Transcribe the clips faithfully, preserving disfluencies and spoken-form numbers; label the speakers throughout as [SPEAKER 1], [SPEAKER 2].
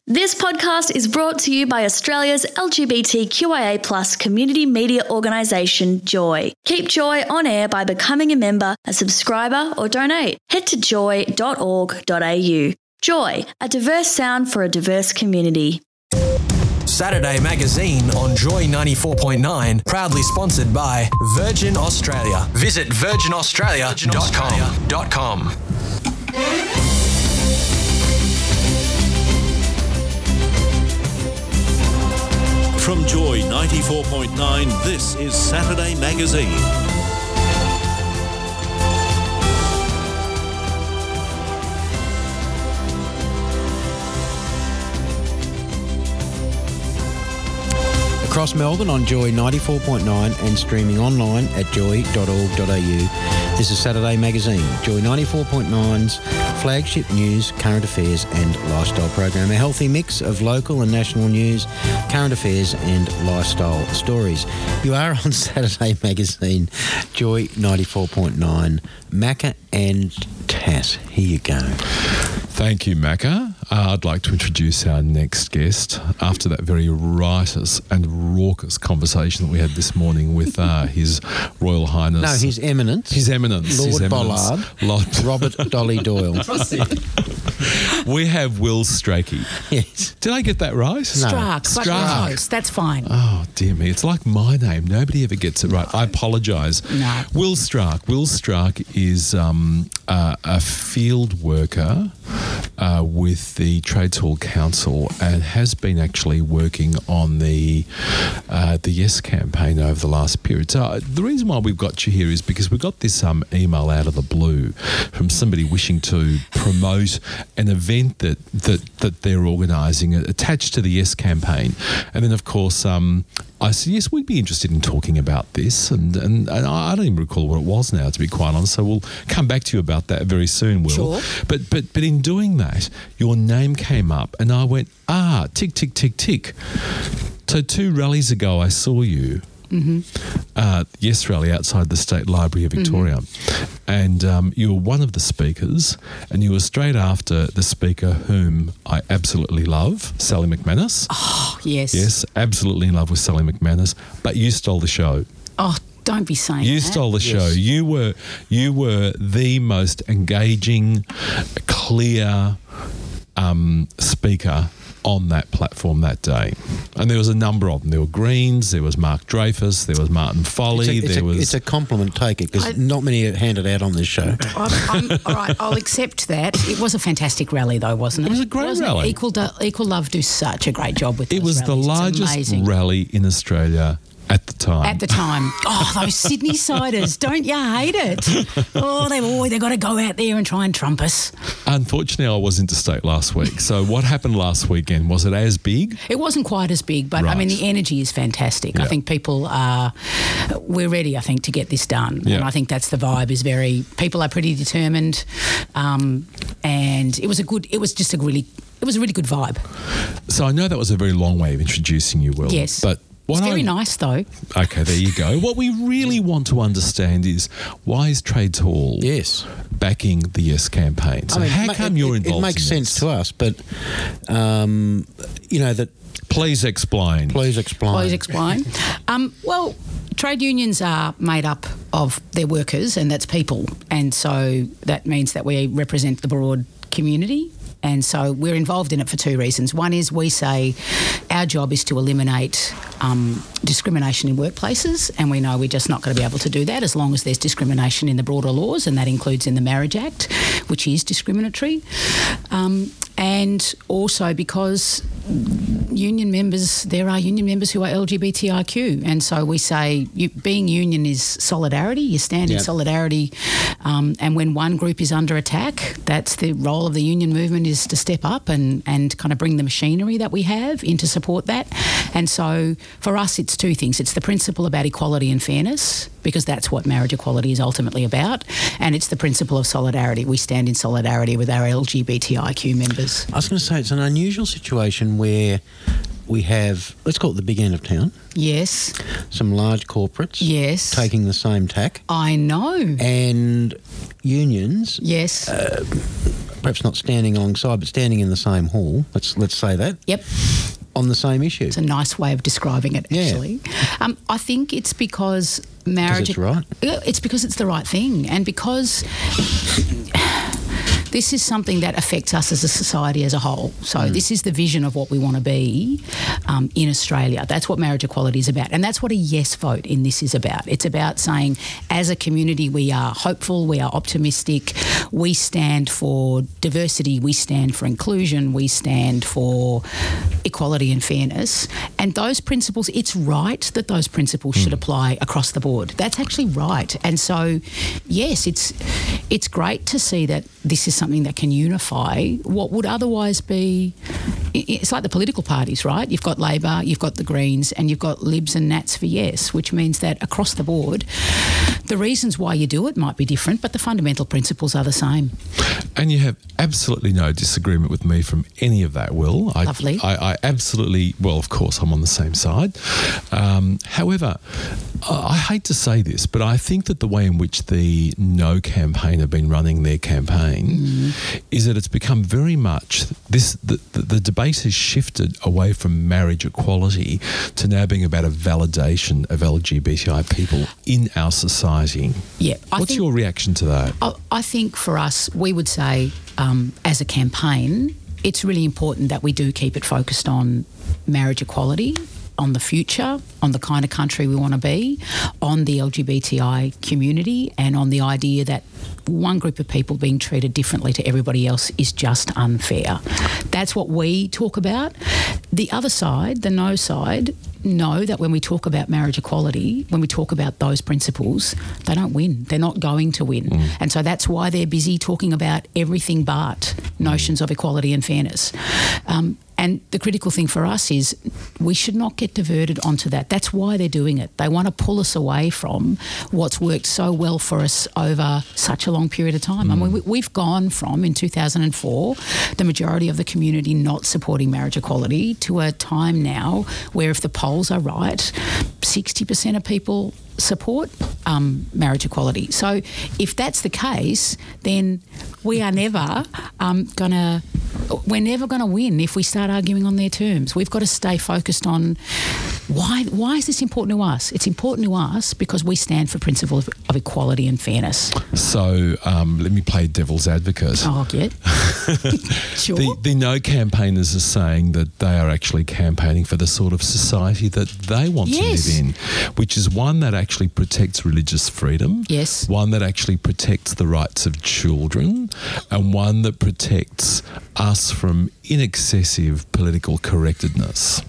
[SPEAKER 1] This podcast is brought to you by Australia's L G B T Q I A plus community media organisation, Joy. Keep Joy on air by becoming a member, a subscriber or donate. Head to joy dot org dot a u. Joy, a diverse sound for a diverse community.
[SPEAKER 2] Saturday Magazine on Joy ninety-four point nine, proudly sponsored by Virgin Australia. Visit virgin australia dot com.
[SPEAKER 3] From Joy ninety-four point nine, this is Saturday Magazine.
[SPEAKER 4] Across Melbourne on Joy ninety-four point nine and streaming online at joy dot org dot a u. This is Saturday Magazine, Joy ninety-four point nine's flagship news, current affairs and lifestyle program. A healthy mix of local and national news, current affairs and lifestyle stories. You are on Saturday Magazine, Joy ninety-four point nine. Macca and Tass, here you go.
[SPEAKER 5] Thank you, Macca. Uh, I'd like to introduce our next guest after that very riotous and raucous conversation that we had this morning with uh, His Royal Highness.
[SPEAKER 4] No, His Eminence.
[SPEAKER 5] His Eminence.
[SPEAKER 4] Lord
[SPEAKER 5] His Eminence.
[SPEAKER 4] Bollard. Lord. Robert Dolly Doyle.
[SPEAKER 5] We have Will Strachey.
[SPEAKER 4] Yes.
[SPEAKER 5] Did I get that right?
[SPEAKER 4] No.
[SPEAKER 6] Strach.
[SPEAKER 5] Strach.
[SPEAKER 6] Close. That's fine.
[SPEAKER 5] Oh, dear me. It's like my name. Nobody ever gets it right. I apologise.
[SPEAKER 6] No.
[SPEAKER 5] Will Strach. Will Strach is um, uh, a field worker uh, with the Trades Hall Council and has been actually working on the uh, the Yes campaign over the last period. So uh, the reason why we've got you here is because we got this um, email out of the blue from somebody wishing to promote an event that that, that they're organising attached to the Yes campaign. And then, of course, um, I said, yes, we'd be interested in talking about this. And, and, and I don't even recall what it was now, to be quite honest. So we'll come back to you about that very soon, Will.
[SPEAKER 6] Sure.
[SPEAKER 5] But, but, but in doing that, your name came up and I went, ah, tick, tick, tick, tick. So two rallies ago, I saw you. Mm-hmm. Uh, Yes rally outside the State Library of Victoria. Mm-hmm. And um, you were one of the speakers, and you were straight after the speaker whom I absolutely love, Sally McManus.
[SPEAKER 6] Oh, yes.
[SPEAKER 5] Yes, absolutely in love with Sally McManus. But you stole the show.
[SPEAKER 6] Oh, don't be saying
[SPEAKER 5] You
[SPEAKER 6] that.
[SPEAKER 5] stole the
[SPEAKER 4] Yes.
[SPEAKER 5] show. You were you were the most engaging, clear um, speaker on that platform that day. And there was a number of them. There were Greens, there was Mark Dreyfus, there was Martin Foley,
[SPEAKER 4] It's a, it's
[SPEAKER 5] there
[SPEAKER 4] a,
[SPEAKER 5] was...
[SPEAKER 4] It's a compliment, take it, because not many are handed out on this show.
[SPEAKER 6] I'm, I'm, all right, I'll accept that. It was a fantastic rally, though, wasn't it?
[SPEAKER 5] It was a great
[SPEAKER 6] wasn't
[SPEAKER 5] rally.
[SPEAKER 6] It? Equal, Do- Equal Love do such a great job with
[SPEAKER 5] It
[SPEAKER 6] those
[SPEAKER 5] was the
[SPEAKER 6] rallies. It's
[SPEAKER 5] largest
[SPEAKER 6] amazing.
[SPEAKER 5] rally in Australia at the time.
[SPEAKER 6] At the time. Oh, those Sydney siders. Don't you hate it? Oh, they've always they've got to go out there and try and trump us.
[SPEAKER 5] Unfortunately, I was interstate last week. So what happened last weekend? Was it as big?
[SPEAKER 6] It wasn't quite as big, but I mean,
[SPEAKER 5] Right.
[SPEAKER 6] the energy is fantastic.
[SPEAKER 5] Yeah.
[SPEAKER 6] I think people are, we're ready, I think, to get this done.
[SPEAKER 5] Yeah.
[SPEAKER 6] And I think that's the vibe is very, people are pretty determined. Um, and it was a good, it was just a really, it was a really good vibe.
[SPEAKER 5] So I know that was a very long way of introducing you, Will.
[SPEAKER 6] Yes.
[SPEAKER 5] But what
[SPEAKER 6] It's very
[SPEAKER 5] I,
[SPEAKER 6] nice, though.
[SPEAKER 5] Okay, there you go. What we really want to understand is why is Trades Hall
[SPEAKER 4] Yes.
[SPEAKER 5] backing the Yes campaign? So
[SPEAKER 4] I mean,
[SPEAKER 5] how
[SPEAKER 4] ma-
[SPEAKER 5] come
[SPEAKER 4] it,
[SPEAKER 5] you're
[SPEAKER 4] it,
[SPEAKER 5] involved
[SPEAKER 4] It makes
[SPEAKER 5] in
[SPEAKER 4] sense
[SPEAKER 5] this?
[SPEAKER 4] to us, but, um, you know, that...
[SPEAKER 5] Please explain.
[SPEAKER 4] Please explain.
[SPEAKER 6] Please explain. um, well, trade unions are made up of their workers, and that's people. And so that means that we represent the broad community. And so we're involved in it for two reasons. One is we say our job is to eliminate um, discrimination in workplaces, and we know we're just not going to be able to do that as long as there's discrimination in the broader laws, and that includes in the Marriage Act, which is discriminatory. Um, and also because union members, there are union members who are L G B T I Q, and so we say you, being union is solidarity. You stand
[SPEAKER 4] Yep.
[SPEAKER 6] in solidarity, um, and when one group is under attack, that's the role of the union movement is to step up and, and kind of bring the machinery that we have in to support that. And so for us, it's two things. It's the principle about equality and fairness, because that's what marriage equality is ultimately about, and it's the principle of solidarity. We stand in solidarity with our L G B T I Q members.
[SPEAKER 4] I was going to say, it's an unusual situation where we have, let's call it the big end of town,
[SPEAKER 6] Yes,
[SPEAKER 4] some large corporates
[SPEAKER 6] yes.
[SPEAKER 4] taking the same tack,
[SPEAKER 6] I know.
[SPEAKER 4] and unions
[SPEAKER 6] Yes.
[SPEAKER 4] perhaps not standing alongside, but standing in the same hall. Let's let's say that.
[SPEAKER 6] Yep.
[SPEAKER 4] On the same issue.
[SPEAKER 6] It's a nice way of describing it,
[SPEAKER 4] Yeah.
[SPEAKER 6] actually. Um, I think it's because marriage...
[SPEAKER 4] Because it's right?
[SPEAKER 6] Yeah, it's because it's the right thing, and because this is something that affects us as a society as a whole. So mm. this is the vision of what we want to be um, in Australia. That's what marriage equality is about, and that's what a yes vote in this is about. It's about saying, as a community, we are hopeful, we are optimistic, we stand for diversity, we stand for inclusion, we stand for equality and fairness. And those principles, it's right that those principles mm. should apply across the board. That's actually right. And so, yes, it's it's great to see that this is something that can unify what would otherwise be... It's like the political parties, right? You've got Labor, you've got the Greens, and you've got Libs and Nats for yes, which means that across the board, the reasons why you do it might be different, but the fundamental principles are the same.
[SPEAKER 5] And you have absolutely no disagreement with me from any of that, Will. I,
[SPEAKER 6] Lovely.
[SPEAKER 5] I, I absolutely, well, of course, I'm on the same side. Um, however, I hate to say this, but I think that the way in which the No campaign have been running their campaign mm. is that it's become very much this. The, the, the debate has shifted away from marriage equality to now being about a validation of L G B T I people in our society.
[SPEAKER 6] Yeah, I
[SPEAKER 5] what's
[SPEAKER 6] think,
[SPEAKER 5] your reaction to that?
[SPEAKER 6] I, I think for us, we would say, um, as a campaign, it's really important that we do keep it focused on marriage equality, on the future, on the kind of country we want to be, on the L G B T I community, and on the idea that one group of people being treated differently to everybody else is just unfair. That's what we talk about. The other side, the no side, know that when we talk about marriage equality, when we talk about those principles, they don't win. They're not going to win. Mm. And so that's why they're busy talking about everything but notions of equality and fairness. Um, And the critical thing for us is we should not get diverted onto that. That's why they're doing it. They want to pull us away from what's worked so well for us over such a long period of time. Mm. I mean, we, we've gone from, in two thousand four, the majority of the community not supporting marriage equality to a time now where, if the polls are right, sixty percent of people support um, marriage equality. So if that's the case, then we are never um, going to... We're never going to win if we start arguing on their terms. We've got to stay focused on why why is this important to us? It's important to us because we stand for principles of, of equality and fairness.
[SPEAKER 5] So um, let me play devil's advocate.
[SPEAKER 6] Oh, yeah. Sure.
[SPEAKER 5] The, the No campaigners are saying that they are actually campaigning for the sort of society that they want
[SPEAKER 6] yes.
[SPEAKER 5] to live in, which is one that actually protects religious freedom,
[SPEAKER 6] yes,
[SPEAKER 5] one that actually protects the rights of children, and one that protects us from inexcessive political correctness.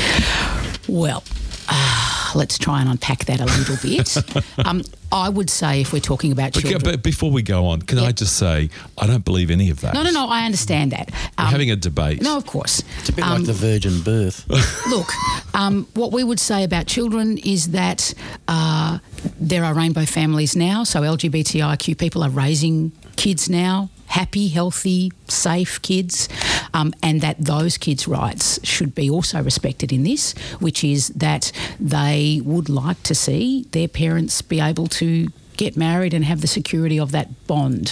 [SPEAKER 6] Well, uh, let's try and unpack that a little bit. um, I would say if we're talking about
[SPEAKER 5] but,
[SPEAKER 6] children...
[SPEAKER 5] But before we go on, can
[SPEAKER 6] yeah.
[SPEAKER 5] I just say I don't believe any of that.
[SPEAKER 6] No, no, no, I understand that. Um,
[SPEAKER 5] we're having a debate.
[SPEAKER 6] No, of course.
[SPEAKER 4] It's a bit
[SPEAKER 6] um,
[SPEAKER 4] like the virgin birth.
[SPEAKER 6] Look, um, what we would say about children is that uh, there are rainbow families now, so L G B T I Q people are raising kids now, happy, healthy, safe kids, um, and that those kids' rights should be also respected in this, which is that they would like to see their parents be able to get married and have the security of that bond.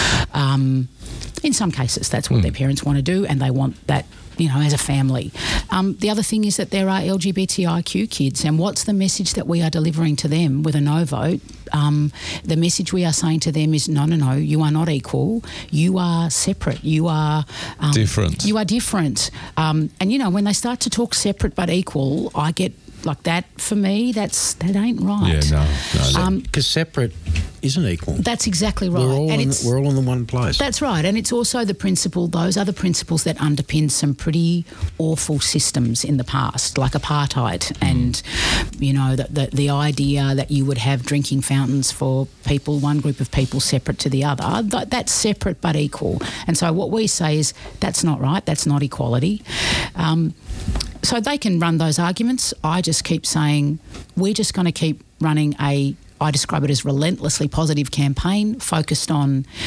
[SPEAKER 6] Um, in some cases, that's what mm. their parents want to do, and they want that, you know, as a family. Um, the other thing is that there are L G B T I Q kids, and what's the message that we are delivering to them with a no vote? Um, the message we are saying to them is, no, no, no, you are not equal. You are separate. You are... Um,
[SPEAKER 5] different.
[SPEAKER 6] You are different. Um, and, you know, when they start to talk separate but equal, I get... Like that, for me, that's that ain't right.
[SPEAKER 5] Yeah, no, no.
[SPEAKER 4] Because um, separate isn't equal.
[SPEAKER 6] That's exactly right.
[SPEAKER 4] We're all,
[SPEAKER 6] and
[SPEAKER 4] in,
[SPEAKER 6] it's,
[SPEAKER 4] we're all in the one place.
[SPEAKER 6] That's right. And it's also the principle, those are the principles that underpin some pretty awful systems in the past, like apartheid mm. and, you know, the, the, the idea that you would have drinking fountains for people, one group of people separate to the other. That, that's separate but equal. And so what we say is that's not right. That's not equality. Um, So they can run those arguments. I just keep saying we're just going to keep running a, I describe it as relentlessly positive campaign focused on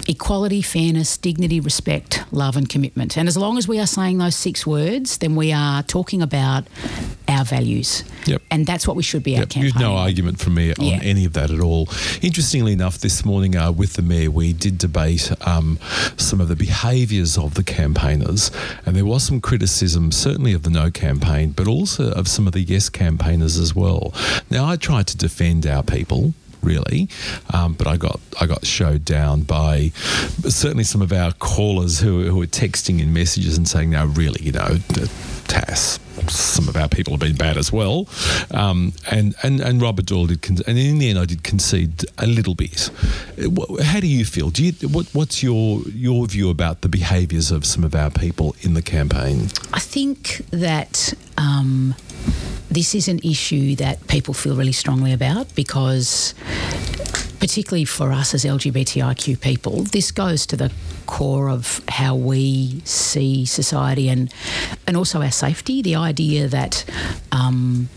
[SPEAKER 6] equality, fairness, dignity, respect, love and commitment. And as long as we are saying those six words, then we are talking about our values.
[SPEAKER 5] Yep.
[SPEAKER 6] And that's what we should be
[SPEAKER 5] Yep.
[SPEAKER 6] out campaigning.
[SPEAKER 5] You've no argument from me on
[SPEAKER 6] Yeah.
[SPEAKER 5] any of that at all. Interestingly enough, this morning uh, with the Mayor, we did debate um, some of the behaviours of the campaigners, and there was some criticism, certainly of the No campaign, but also of some of the Yes campaigners as well. Now, I tried to defend our people, really, um, but I got I got showed down by certainly some of our callers who, who were texting in messages and saying, no, really, you know, Tass, some of our people have been bad as well. Um, and, and, and Robert Doyle did, con- and in the end I did concede a little bit. How do you feel? Do you, what, what's your your view about the behaviours of some of our people in the campaign?
[SPEAKER 6] I think that um, this is an issue that people feel really strongly about because, particularly for us as L G B T I Q people, this goes to the core of how we see society and and also our safety. The idea that um,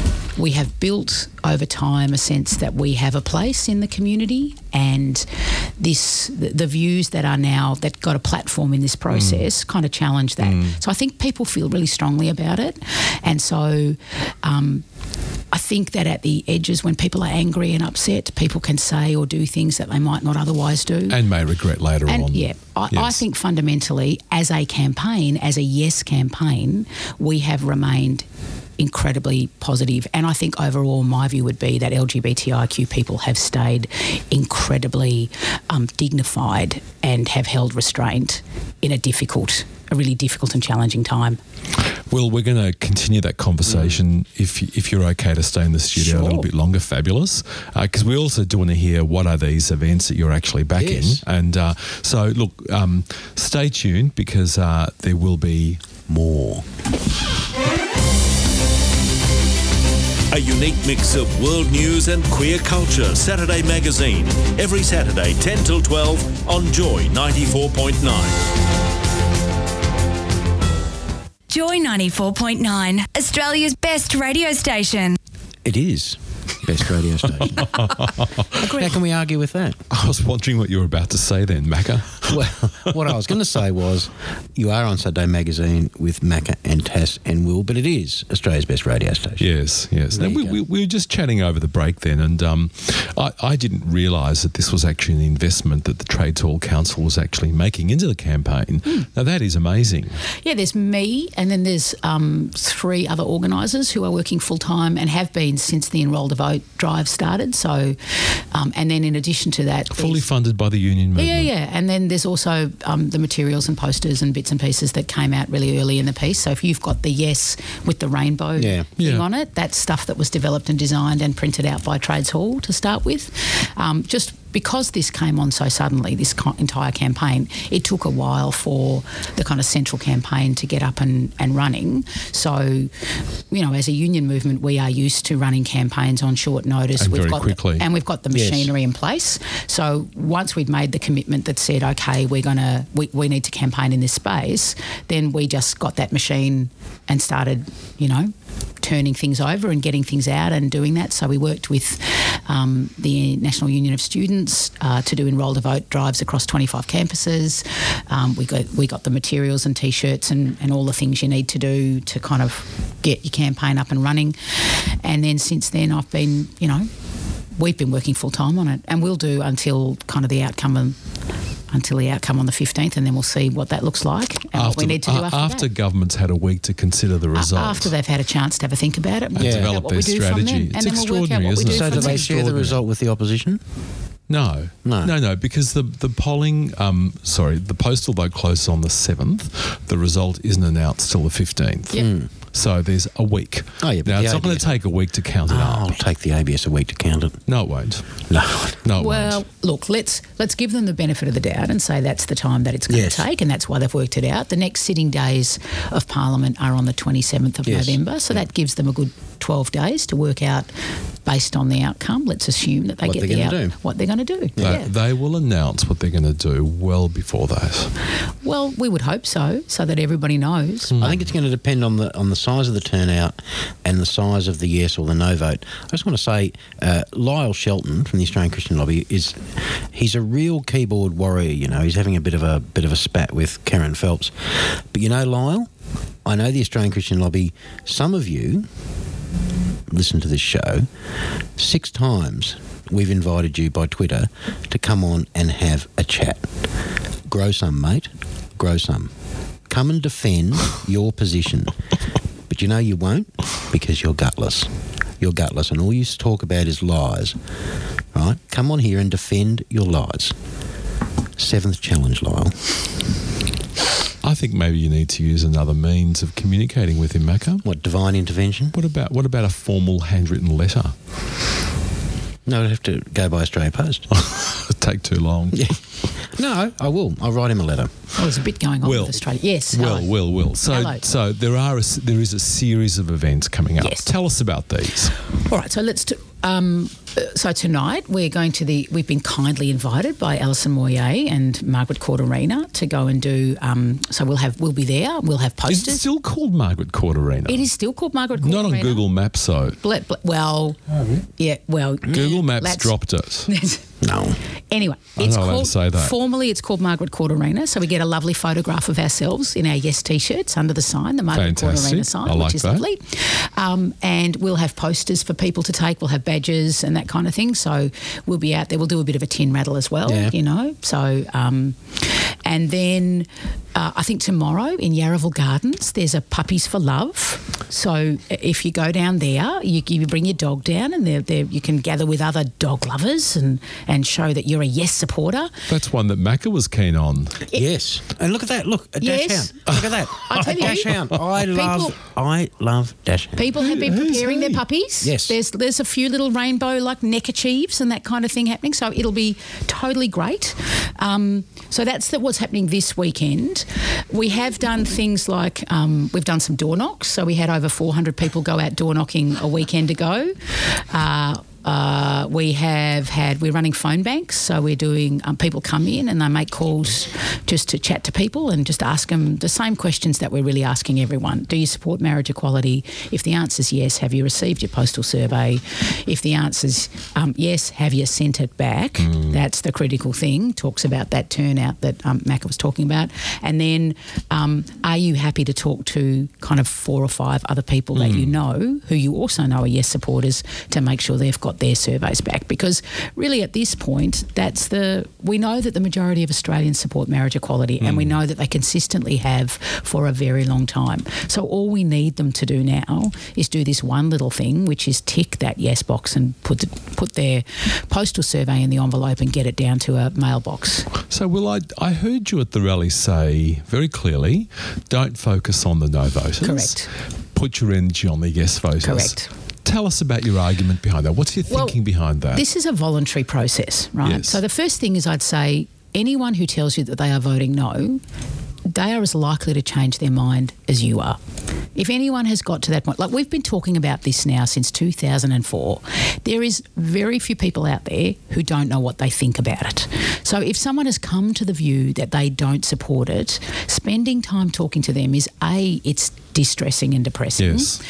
[SPEAKER 6] we have built over time a sense that we have a place in the community, and this the, the views that are now that got a platform in this process mm. kind of challenge that. Mm. So I think people feel really strongly about it, and so. Um, I think that at the edges, when people are angry and upset, people can say or do things that they might not otherwise do.
[SPEAKER 5] And may regret later
[SPEAKER 6] and,
[SPEAKER 5] on.
[SPEAKER 6] Yeah. I,
[SPEAKER 5] yes.
[SPEAKER 6] I think fundamentally, as a campaign, as a Yes campaign, we have remained incredibly positive. And I think overall my view would be that L G B T I Q people have stayed incredibly um, dignified and have held restraint in a difficult, a really difficult and challenging time.
[SPEAKER 5] Well, we're going to continue that conversation mm. if if you're okay to stay in the studio
[SPEAKER 6] sure.
[SPEAKER 5] a little bit longer. Fabulous. Because uh, we also do want to hear what are these events that you're actually back
[SPEAKER 4] yes.
[SPEAKER 5] in. And uh, so, look, um, stay tuned because uh, there will be more.
[SPEAKER 3] A unique mix of world news and queer culture. Saturday Magazine. Every Saturday, ten till twelve on Joy ninety-four point nine.
[SPEAKER 7] Joy ninety-four point nine, Australia's best radio station.
[SPEAKER 4] It is. Best radio station. How can we argue with that?
[SPEAKER 5] I was wondering what you were about to say then, Macca.
[SPEAKER 4] Well, what I was going to say was you are on Saturday Magazine with Macca and Tass and Will, but it is Australia's best radio station.
[SPEAKER 5] Yes, yes. Now, we, we, we were just chatting over the break then, and um, I, I didn't realise that this was actually an investment that the Trades Hall Council was actually making into the campaign. Mm. Now, that is amazing.
[SPEAKER 6] Yeah, there's me and then there's um, three other organisers who are working full-time and have been since the Enroll to Vote drive started. So, um, and then in addition to that...
[SPEAKER 5] Fully funded by the union movement.
[SPEAKER 6] Yeah, yeah. And then there's also um, the materials and posters and bits and pieces that came out really early in the piece. So if you've got the Yes with the rainbow
[SPEAKER 4] yeah.
[SPEAKER 6] thing
[SPEAKER 5] yeah.
[SPEAKER 6] on it, that's stuff that was developed and designed and printed out by Trades Hall to start with. Um, just because this came on so suddenly, this co- entire campaign, it took a while for the kind of central campaign to get up and, and running. So, you know, as a union movement, we are used to running campaigns on short notice.
[SPEAKER 5] And
[SPEAKER 6] we've
[SPEAKER 5] very
[SPEAKER 6] got
[SPEAKER 5] quickly.
[SPEAKER 6] The, and we've got the machinery yes. in place. So once we'd made the commitment that said, okay, we're going to, we, we need to campaign in this space, then we just got that machine and started, you know, turning things over and getting things out and doing that. So we worked with um, the National Union of Students uh, to do Enroll to Vote drives across twenty-five campuses. Um, we got we got the materials and T-shirts and, and all the things you need to do to kind of get your campaign up and running. And then since then I've been, you know, we've been working full time on it, and we'll do until kind of the outcome of, until the outcome on the fifteenth, and then we'll see what that looks like and
[SPEAKER 5] after,
[SPEAKER 6] what we need to do
[SPEAKER 5] uh,
[SPEAKER 6] after,
[SPEAKER 5] after
[SPEAKER 6] that.
[SPEAKER 5] government's had a week to consider the results.
[SPEAKER 6] After they've had a chance to have a think about it and
[SPEAKER 5] yeah.
[SPEAKER 6] work out
[SPEAKER 5] develop
[SPEAKER 6] what
[SPEAKER 5] their
[SPEAKER 6] we do
[SPEAKER 5] strategy.
[SPEAKER 6] from then.
[SPEAKER 5] It's
[SPEAKER 6] And then we'll work out
[SPEAKER 5] extraordinary,
[SPEAKER 6] what we
[SPEAKER 5] isn't
[SPEAKER 6] do
[SPEAKER 5] it?
[SPEAKER 4] So
[SPEAKER 6] from
[SPEAKER 4] do
[SPEAKER 6] then.
[SPEAKER 4] they share the result with the opposition?
[SPEAKER 5] No,
[SPEAKER 4] no,
[SPEAKER 5] no, no, because the the polling, um, sorry, the postal vote closes on the seventh. The result isn't announced till the fifteenth.
[SPEAKER 6] Yep. Mm.
[SPEAKER 5] So there's a week.
[SPEAKER 4] Oh, yeah, but
[SPEAKER 5] now,
[SPEAKER 4] the
[SPEAKER 5] it's not going to
[SPEAKER 4] A B S
[SPEAKER 5] take a week to count it
[SPEAKER 4] oh,
[SPEAKER 5] up.
[SPEAKER 4] I'll take the A B S a week to count it.
[SPEAKER 5] No, it won't.
[SPEAKER 4] No.
[SPEAKER 5] No, it
[SPEAKER 6] Well,
[SPEAKER 5] won't.
[SPEAKER 6] look, let's let's give them the benefit of the doubt and say that's the time that it's going
[SPEAKER 4] Yes.
[SPEAKER 6] to take, and that's why they've worked it out. The next sitting days of Parliament are on the twenty-seventh of
[SPEAKER 4] Yes.
[SPEAKER 6] November, so that gives them a good twelve days to work out, based on the outcome. Let's assume that they
[SPEAKER 4] What
[SPEAKER 6] get
[SPEAKER 4] they're
[SPEAKER 6] the
[SPEAKER 4] gonna
[SPEAKER 6] out,
[SPEAKER 4] do.
[SPEAKER 6] what they're going to do.
[SPEAKER 5] They,
[SPEAKER 6] Yeah.
[SPEAKER 5] they will announce what they're going to do well before that.
[SPEAKER 6] Well, we would hope so, so that everybody knows.
[SPEAKER 4] I think it's going to depend on the on the size of the turnout and the size of the yes or the no vote, I just want to say uh, Lyle Shelton from the Australian Christian Lobby is he's a real keyboard warrior. You know, he's having a bit of a bit of a spat with Karen Phelps. But you know, Lyle, I know the Australian Christian Lobby. Some of you listen to this show six times. We've invited you by Twitter to come on and have a chat. Grow some, mate. Grow some. Come and defend your position. But you know you won't because you're gutless. You're gutless and all you talk about is lies. Right? Come on here and defend your lies. Seventh challenge, Lyle.
[SPEAKER 5] I think maybe you need to use another means of communicating with him, Macca.
[SPEAKER 4] What, divine intervention?
[SPEAKER 5] What about what about a formal handwritten letter?
[SPEAKER 4] No, I'd have to go by Australia Post.
[SPEAKER 5] It'd take too long.
[SPEAKER 4] Yeah. No, I will. I'll write him a letter.
[SPEAKER 6] Oh, there's a bit going on
[SPEAKER 5] Will.
[SPEAKER 6] with Australia. Yes.
[SPEAKER 5] Will,
[SPEAKER 6] hello.
[SPEAKER 5] will, will. So,
[SPEAKER 6] Hello.
[SPEAKER 5] so there are a, there is a series of events coming up.
[SPEAKER 6] Yes.
[SPEAKER 5] Tell us about these.
[SPEAKER 6] All right, so let's. T- um, uh, so tonight we're going to the. We've been kindly invited by Alison Moyer and Margaret Court Arena to go and do. Um, so we'll have. We'll be there. We'll have
[SPEAKER 5] Is
[SPEAKER 6] posters.
[SPEAKER 5] it still called Margaret Court Arena?
[SPEAKER 6] It is still called Margaret Court
[SPEAKER 5] Not on
[SPEAKER 6] Arena.
[SPEAKER 5] Google Maps, though.
[SPEAKER 6] Ble- ble- well, yeah. Well,
[SPEAKER 5] Google Maps
[SPEAKER 6] let's-
[SPEAKER 5] dropped it.
[SPEAKER 4] No.
[SPEAKER 6] Anyway,
[SPEAKER 5] I'm
[SPEAKER 6] it's
[SPEAKER 5] not allowed
[SPEAKER 6] called
[SPEAKER 5] to say that.
[SPEAKER 6] formally it's called Margaret Court Arena. So we get a lovely photograph of ourselves in our Yes T-shirts under the sign, the Margaret Court
[SPEAKER 5] Fantastic.
[SPEAKER 6] Arena sign,
[SPEAKER 5] I like
[SPEAKER 6] which is
[SPEAKER 5] that.
[SPEAKER 6] lovely. Um, and we'll have posters for people to take. We'll have badges and that kind of thing. So we'll be out there. We'll do a bit of a tin rattle as well.
[SPEAKER 4] Yeah.
[SPEAKER 6] You know. So um, and then uh, I think tomorrow in Yarraville Gardens there's a Puppies for Love. So if you go down there, you, you bring your dog down, and they're, they're, you can gather with other dog lovers and and show that you're a Yes supporter.
[SPEAKER 5] That's one that Macca was keen on.
[SPEAKER 4] Yes. And look at that. Look, a dash
[SPEAKER 6] Yes.
[SPEAKER 4] hound. Look at that.
[SPEAKER 6] I tell
[SPEAKER 4] a
[SPEAKER 6] you,
[SPEAKER 4] dash hound. I
[SPEAKER 6] people-
[SPEAKER 4] love I love dash hound.
[SPEAKER 6] People have been
[SPEAKER 5] Who's
[SPEAKER 6] preparing their
[SPEAKER 5] he?
[SPEAKER 6] puppies.
[SPEAKER 4] Yes.
[SPEAKER 6] There's there's a few little rainbow like neckerchiefs and that kind of thing happening. So it'll be totally great. Um, so that's the, what's happening this weekend. We have done things like um, we've done some door knocks. So we had over four hundred people go out door knocking a weekend ago. Uh, Uh, we have had, we're running phone banks, so we're doing, um, people come in and they make calls just to chat to people and just ask them the same questions that we're really asking everyone. Do you support marriage equality? If the answer is yes, have you received your postal survey? If the answer is um, yes, have you sent it back? Mm. That's the critical thing. Talks about that turnout that um, Macca was talking about. And then um, are you happy to talk to kind of four or five other people mm. that you know who you also know are yes supporters to make sure they've got their surveys back, because really at this point that's the we know that the majority of Australians support marriage equality mm. and we know that they consistently have for a very long time. So all we need them to do now is do this one little thing, which is tick that yes box and put the, put their postal survey in the envelope and get it down to a mailbox.
[SPEAKER 5] So, Will, I, I heard you at the rally say very clearly, don't focus on the no voters.
[SPEAKER 6] Correct.
[SPEAKER 5] Put your energy on the yes voters.
[SPEAKER 6] Correct.
[SPEAKER 5] Tell us about your argument behind that. What's your thinking
[SPEAKER 6] well,
[SPEAKER 5] behind that?
[SPEAKER 6] This is a voluntary process, right?
[SPEAKER 5] Yes.
[SPEAKER 6] So the first thing is I'd say anyone who tells you that they are voting no, they are as likely to change their mind as you are. If anyone has got to that point, like we've been talking about this now since two thousand four, there is very few people out there who don't know what they think about it. So if someone has come to the view that they don't support it, spending time talking to them is A, it's distressing and depressing.
[SPEAKER 5] Yes.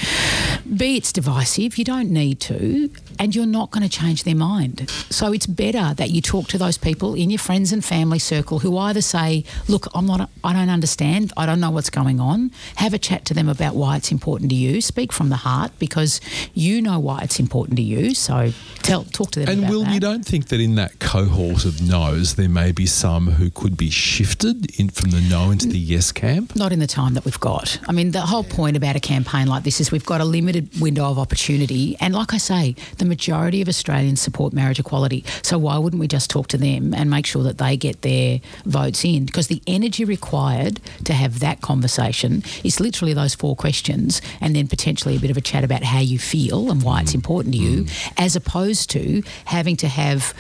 [SPEAKER 6] B, it's divisive. You don't need to, and you're not going to change their mind. So it's better that you talk to those people in your friends and family circle who either say, look, I'm not, I don't understand, I don't know what's going on. Have a chat to them about why it's important to you. Speak from the heart because you know why it's important to you. So tell, talk to them
[SPEAKER 5] and
[SPEAKER 6] about
[SPEAKER 5] Will,
[SPEAKER 6] that.
[SPEAKER 5] you don't think that in that cohort of no's there may be some who could be shifted in from the no into the yes camp?
[SPEAKER 6] Not in the time that we've got. I mean, the whole point about a campaign like this is we've got a limited window of opportunity. And like I say, the majority of Australians support marriage equality. So why wouldn't we just talk to them and make sure that they get their votes in? Because the energy required to have that conversation is literally those four questions and then potentially a bit of a chat about how you feel and why it's important to you, mm. as opposed to having to have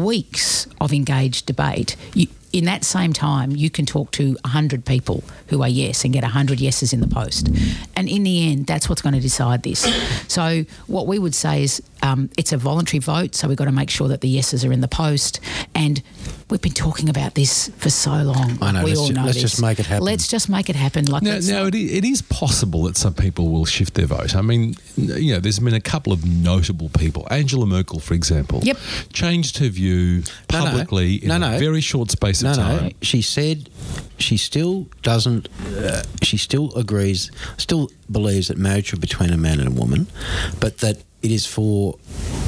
[SPEAKER 6] weeks of engaged debate. You, in that same time, you can talk to one hundred people who are yes and get one hundred yeses in the post. And in the end, that's what's going to decide this. So what we would say is um, it's a voluntary vote, so we've got to make sure that the yeses are in the post. And we've been talking about this for so long.
[SPEAKER 4] I know.
[SPEAKER 6] We
[SPEAKER 4] let's
[SPEAKER 6] all
[SPEAKER 4] ju-
[SPEAKER 6] know
[SPEAKER 4] let's
[SPEAKER 6] this.
[SPEAKER 4] just make it happen.
[SPEAKER 6] Let's just make it happen. Like
[SPEAKER 5] Now,
[SPEAKER 6] let's
[SPEAKER 5] now
[SPEAKER 6] not-
[SPEAKER 5] it, i- it is possible that some people will shift their vote. I mean, you know, there's been a couple of notable people. Angela Merkel, for example,
[SPEAKER 6] Yep.
[SPEAKER 5] changed her view
[SPEAKER 4] No, no.
[SPEAKER 5] publicly in
[SPEAKER 4] No,
[SPEAKER 5] a
[SPEAKER 4] no.
[SPEAKER 5] very short space
[SPEAKER 4] No,
[SPEAKER 5] of time.
[SPEAKER 4] no. She said she still doesn't. Uh, she still agrees. Still believes that marriage is between a man and a woman, but that it is for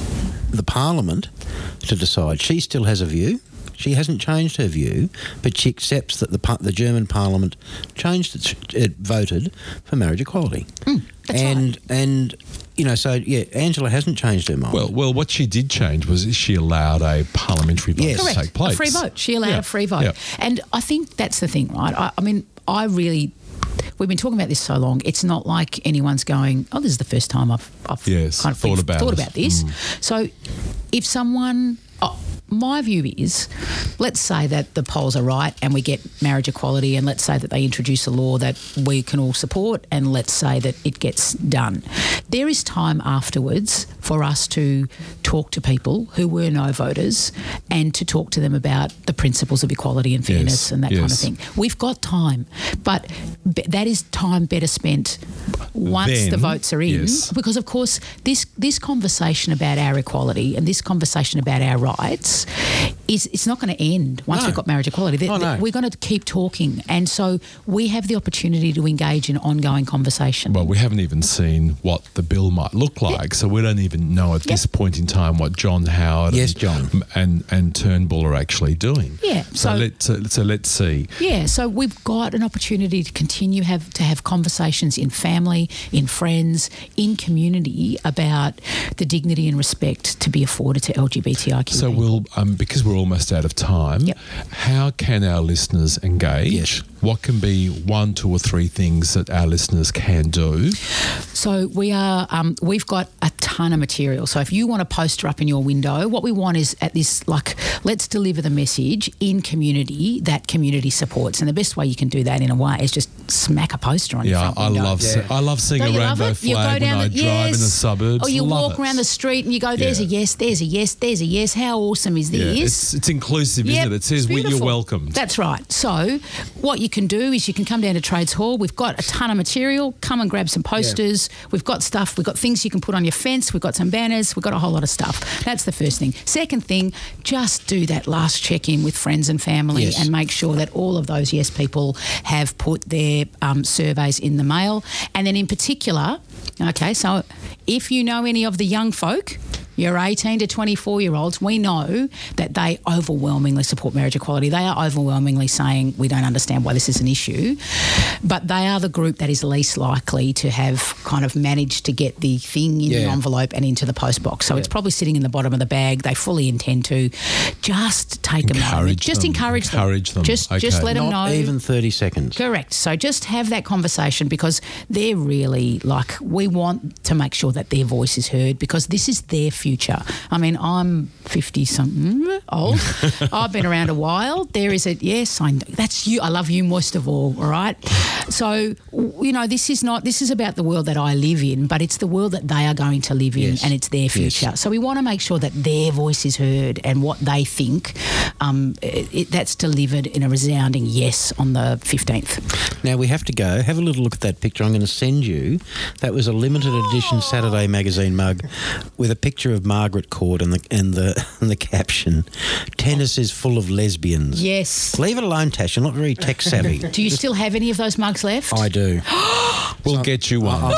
[SPEAKER 4] the Parliament to decide. She still has a view. She hasn't changed her view, but she accepts that the par- the German Parliament changed its, it voted for marriage equality.
[SPEAKER 6] that's
[SPEAKER 4] and and you know, so yeah, Angela hasn't changed her mind.
[SPEAKER 5] Well, well, what she did change was she allowed a parliamentary vote
[SPEAKER 4] Yes.
[SPEAKER 5] to
[SPEAKER 6] Correct.
[SPEAKER 5] take place.
[SPEAKER 6] A free vote. She allowed
[SPEAKER 5] Yeah.
[SPEAKER 6] a free vote.
[SPEAKER 5] Yeah.
[SPEAKER 6] And I think that's the thing, right? I, I mean, I really. We've been talking about this so long. It's not like anyone's going, "Oh, this is the first time I've, I've
[SPEAKER 5] Yes,
[SPEAKER 6] kind of
[SPEAKER 5] thought
[SPEAKER 6] think-
[SPEAKER 5] about
[SPEAKER 6] thought
[SPEAKER 5] it.
[SPEAKER 6] about this."
[SPEAKER 5] Mm.
[SPEAKER 6] So, if someone, oh, my view is, let's say that the polls are right and we get marriage equality, and let's say that they introduce a law that we can all support, and let's say that it gets done. There is time afterwards for us to talk to people who were no voters and to talk to them about the principles of equality and fairness
[SPEAKER 5] Yes,
[SPEAKER 6] and that kind of
[SPEAKER 5] yes.
[SPEAKER 6] thing. We've got time, but be- that is time better spent once
[SPEAKER 5] Then,
[SPEAKER 6] the votes are in,
[SPEAKER 5] yes.
[SPEAKER 6] because of course this this conversation about our equality and this conversation about our rights is it's not going to end once
[SPEAKER 4] No.
[SPEAKER 6] we've got marriage equality. Th-
[SPEAKER 4] Oh,
[SPEAKER 6] th-
[SPEAKER 4] no.
[SPEAKER 6] We're going to keep talking, and so we have the opportunity to engage in ongoing conversation.
[SPEAKER 5] Well, we haven't even seen what the bill might look like, so we don't even know at this point in time what John Howard
[SPEAKER 4] Yes,
[SPEAKER 5] and,
[SPEAKER 4] John.
[SPEAKER 5] and and Turnbull are actually doing.
[SPEAKER 6] Yeah,
[SPEAKER 5] So,
[SPEAKER 6] so-
[SPEAKER 5] let's so, so let's see.
[SPEAKER 6] Yeah, so we've got an opportunity to continue have to have conversations in family, in friends, in community about the dignity and respect to be afforded to L G B T I Q.
[SPEAKER 5] So we'll um, because we're almost out of time.
[SPEAKER 6] Yep.
[SPEAKER 5] How can our listeners engage?
[SPEAKER 4] Yes.
[SPEAKER 5] What can be one, two, or three things that our listeners can do?
[SPEAKER 6] So we are, um, we've got a ton of material. So if you want a poster up in your window, what we want is at this, like, let's deliver the message in community that community supports. And the best way you can do that in a way is just smack a poster on your
[SPEAKER 5] Yeah,
[SPEAKER 6] front
[SPEAKER 5] I
[SPEAKER 6] window.
[SPEAKER 5] love se- I love seeing
[SPEAKER 6] Don't
[SPEAKER 5] a
[SPEAKER 6] you love
[SPEAKER 5] rainbow
[SPEAKER 6] it? You go
[SPEAKER 5] flag when
[SPEAKER 6] down
[SPEAKER 5] I
[SPEAKER 6] the-
[SPEAKER 5] drive in the
[SPEAKER 6] yes.
[SPEAKER 5] suburbs.
[SPEAKER 6] Or you
[SPEAKER 5] Love
[SPEAKER 6] walk
[SPEAKER 5] it.
[SPEAKER 6] around the street and you go, there's
[SPEAKER 5] Yeah.
[SPEAKER 6] a yes, there's a yes, there's a yes. How awesome is
[SPEAKER 5] Yeah,
[SPEAKER 6] this?
[SPEAKER 5] it's, it's inclusive,
[SPEAKER 6] Yep,
[SPEAKER 5] isn't it? It says
[SPEAKER 6] it's
[SPEAKER 5] we, you're
[SPEAKER 6] beautiful.
[SPEAKER 5] welcome.
[SPEAKER 6] That's right. So what you can do is you can come down to Trades Hall. We've got a ton of material. Come and grab some posters. We've got stuff. We've got things you can put on your fence. We've got some banners. We've got a whole lot of stuff. That's the first thing. Second thing, just do that last check-in with friends and family
[SPEAKER 4] Yes.
[SPEAKER 6] and make sure that all of those yes people have put their um, surveys in the mail. And then in particular, okay, so if you know any of the young folk, your eighteen to twenty-four year olds, we know that they overwhelmingly support marriage equality. They are overwhelmingly saying we don't understand why this is an issue, but they are the group that is least likely to have kind of managed to get the thing in the
[SPEAKER 4] Yeah.
[SPEAKER 6] envelope and into the post box. So it's probably sitting in the bottom of the bag. They fully intend to. Just take a moment.
[SPEAKER 5] Encourage
[SPEAKER 6] Just
[SPEAKER 5] them.
[SPEAKER 6] encourage them.
[SPEAKER 5] Encourage them.
[SPEAKER 6] Just, just
[SPEAKER 5] Okay.
[SPEAKER 6] let them
[SPEAKER 4] Not
[SPEAKER 6] know.
[SPEAKER 4] even thirty seconds.
[SPEAKER 6] Correct. So just have that conversation because they're really like, we want to make sure that their voice is heard because this is their future. I mean, I'm fifty something old. I've been around a while. There is a, yes, I know. That's you. I love you most of all, all right? So, w- you know, this is not, this is about the world that I live in, but it's the world that they are going to live in
[SPEAKER 4] Yes.
[SPEAKER 6] and it's their
[SPEAKER 4] Yes.
[SPEAKER 6] future. So we want to make sure that their voice is heard and what they think, um, it, it, that's delivered in a resounding yes on the fifteenth.
[SPEAKER 4] Now we have to go. Have a little look at that picture. I'm going to send you. That was a limited edition Saturday magazine mug with a picture of Margaret Court and the and the and the caption: "Tennis is full of lesbians."
[SPEAKER 6] Yes.
[SPEAKER 4] Leave it alone, Tash. You're not very tech savvy.
[SPEAKER 6] Do you still have any of those mugs left?
[SPEAKER 4] I do.
[SPEAKER 5] We'll get you one.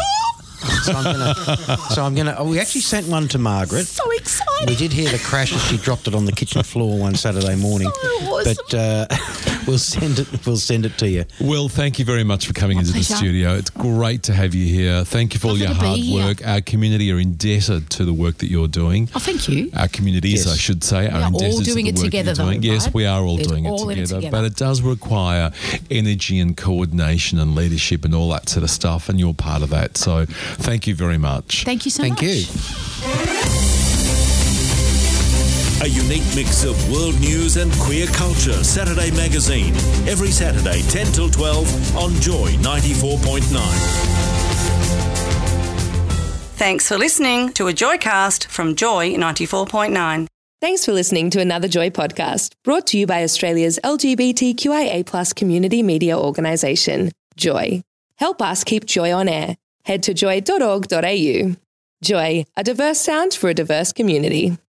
[SPEAKER 4] So I'm gonna. So I'm gonna. Oh, we actually sent one to Margaret.
[SPEAKER 6] So excited.
[SPEAKER 4] We did hear the crash as she dropped it on the kitchen floor one Saturday morning.
[SPEAKER 6] So awesome.
[SPEAKER 4] But uh, we'll send it. We'll send it to you.
[SPEAKER 5] Will, thank you very much for coming into
[SPEAKER 6] pleasure.
[SPEAKER 5] the studio. It's great to have you here. Thank you for all
[SPEAKER 6] Lovely
[SPEAKER 5] your
[SPEAKER 6] to be
[SPEAKER 5] hard
[SPEAKER 6] here.
[SPEAKER 5] work. Our community are indebted to the work that you're doing.
[SPEAKER 6] Oh, thank you.
[SPEAKER 5] Our communities,
[SPEAKER 4] Yes.
[SPEAKER 5] I should say,
[SPEAKER 6] We
[SPEAKER 5] are
[SPEAKER 6] are all
[SPEAKER 5] indebted
[SPEAKER 6] doing
[SPEAKER 5] to
[SPEAKER 6] it
[SPEAKER 5] the work
[SPEAKER 6] together,
[SPEAKER 5] you're doing.
[SPEAKER 6] though,
[SPEAKER 5] Yes,
[SPEAKER 6] right?
[SPEAKER 5] we are all
[SPEAKER 6] It's
[SPEAKER 5] doing
[SPEAKER 6] all
[SPEAKER 5] it
[SPEAKER 6] in it
[SPEAKER 5] together,
[SPEAKER 6] together.
[SPEAKER 5] but it does require energy and coordination and leadership and all that sort of stuff, and you're part of that. So thank you very much.
[SPEAKER 6] Thank you so
[SPEAKER 4] Thank
[SPEAKER 6] much.
[SPEAKER 4] you.
[SPEAKER 3] A unique mix of world news and queer culture. Saturday Magazine. Every Saturday, ten till twelve on Joy ninety-four point nine.
[SPEAKER 8] Thanks for listening to a Joycast from Joy ninety-four point nine. Thanks for listening to another Joy podcast, brought to you by Australia's L G B T Q I A plus community media organisation, Joy. Help us keep Joy on air. Head to joy dot org dot a u. Joy, a diverse sound for a diverse community.